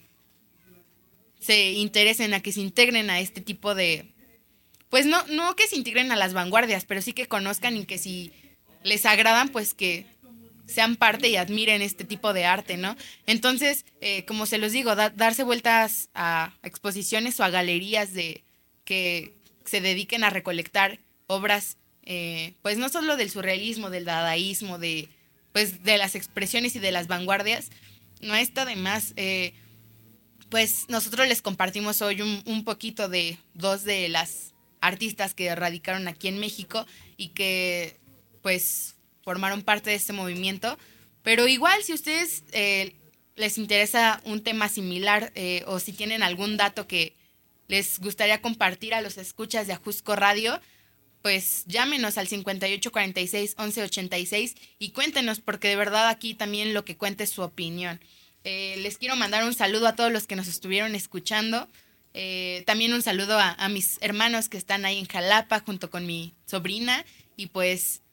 se interesen, a que se integren a este tipo de... Pues no que se integren a las vanguardias, pero sí que conozcan y que si les agradan, pues que sean parte y admiren este tipo de arte, ¿no? Entonces, como se los digo, darse vueltas a exposiciones o a galerías que se dediquen a recolectar obras, pues no solo del surrealismo, del dadaísmo, de las expresiones y de las vanguardias, no está de más. Pues nosotros les compartimos hoy un poquito de dos de las artistas que radicaron aquí en México y que pues formaron parte de este movimiento. Pero igual, si ustedes les interesa un tema similar o si tienen algún dato que les gustaría compartir a los escuchas de Ajusco Radio, pues llámenos al 5846-1186 y cuéntenos, porque de verdad aquí también lo que cuenta es su opinión. Les quiero mandar un saludo a todos los que nos estuvieron escuchando. También un saludo a mis hermanos que están ahí en Jalapa junto con mi sobrina. Y pues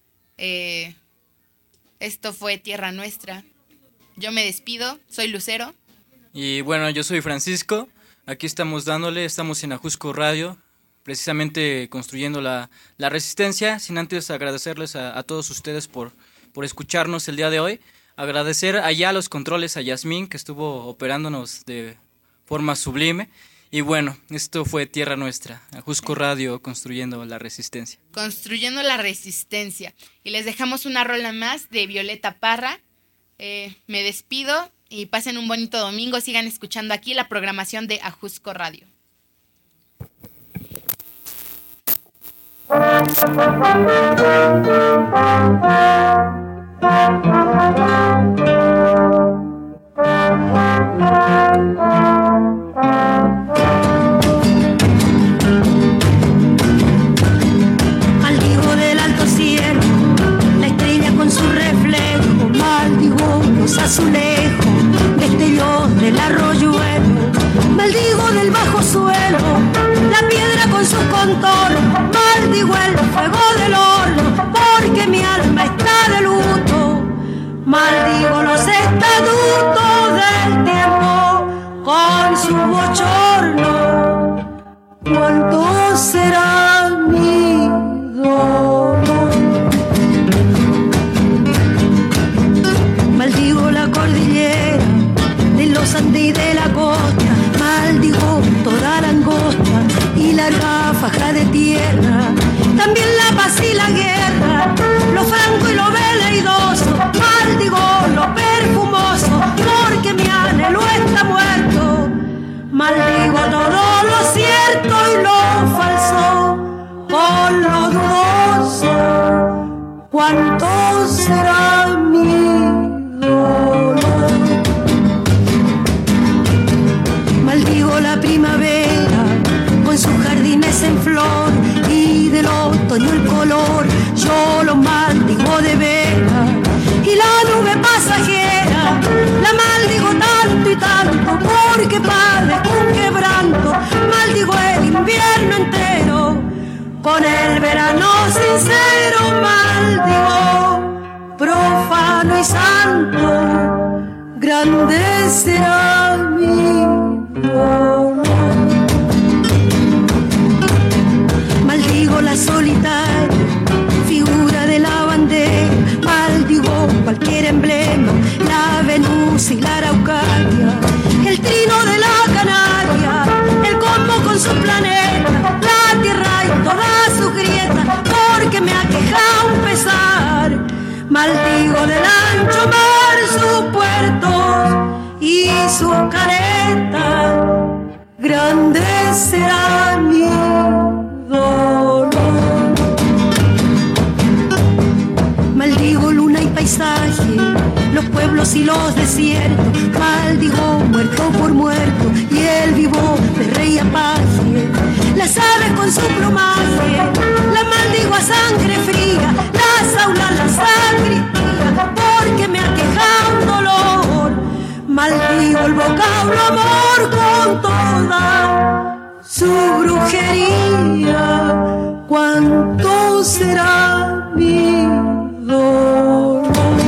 esto fue Tierra Nuestra. Yo me despido, soy Lucero. Y bueno, yo soy Francisco. Aquí estamos en Ajusco Radio, precisamente construyendo la resistencia, sin antes agradecerles a todos ustedes por escucharnos el día de hoy. Agradecer allá a los controles a Yasmín, que estuvo operándonos de forma sublime. Y bueno, esto fue Tierra Nuestra, Ajusco Radio, construyendo la resistencia. Construyendo la resistencia. Y les dejamos una rola más de Violeta Parra. Me despido y pasen un bonito domingo. Sigan escuchando aquí la programación de Ajusco Radio. Maldigo del alto cielo, la estrella con su reflejo. Maldigo los azulejos, destellos del arroyuelo. Maldigo del bajo suelo, la piedra con sus contornos. Maldigo el fuego del horno, porque mi alma está de luto. Maldigo los estatutos del tiempo con su bochorno. ¿Cuánto será mi dolor? Maldigo la cordillera de los Andes y de la costa. Maldigo toda la angosta y larga faja de tierra. También la paz y la guerra, lo franco y lo veleidoso. Maldigo lo perfumoso, porque mi anhelo está muerto. Maldigo todo lo cierto y lo falso con lo dudoso. ¿Cuánto será mi dolor? Maldigo la primavera con sus jardines en flor y del otoño el color. Yo lo maldigo de veras y la nube pasajera la maldigo tanto y tanto, porque padezco un quebranto. Maldigo el invierno entero con el verano sincero. Maldigo profano y santo, grande será mi dolor. Maldigo la solitaria figura de la bandera. Maldigo cualquier emblema, la Venus y la Araucaria, el trino de la Canaria, el cosmos con su planeta, la tierra y todas sus grietas, porque me aqueja un pesar. Maldigo del ancho mar sus puertos y sus caretas, grande será mi dolor. Maldigo luna y paisaje, los pueblos y los desiertos. Maldigo muerto por muerto y el vivo de rey apaje. Las aves con su plumaje, la maldigo a sangre fría. Las aulas, la sangría, porque me aqueja un dolor. Maldigo el vocablo amor con toda su brujería. ¿Cuánto será mi dolor?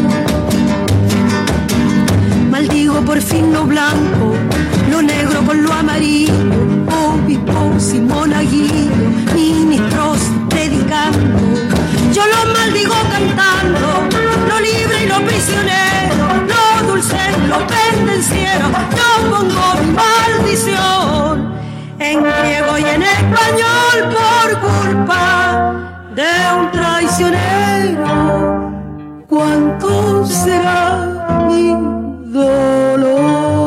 Maldigo por fin lo blanco, lo negro con lo amarillo. Obispos y monaguillos, ministros predicando. Yo lo maldigo cantando, lo libre y lo prisionero, lo dulce y lo pendenciero. Yo pongo mi maldición en griego y en español por culpa de un traicionero. ¿Cuánto será mi dolor?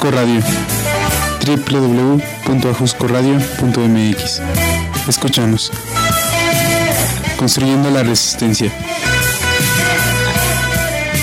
Ajusco Radio, www.ajuscoradio.mx. Escúchanos. Construyendo la resistencia.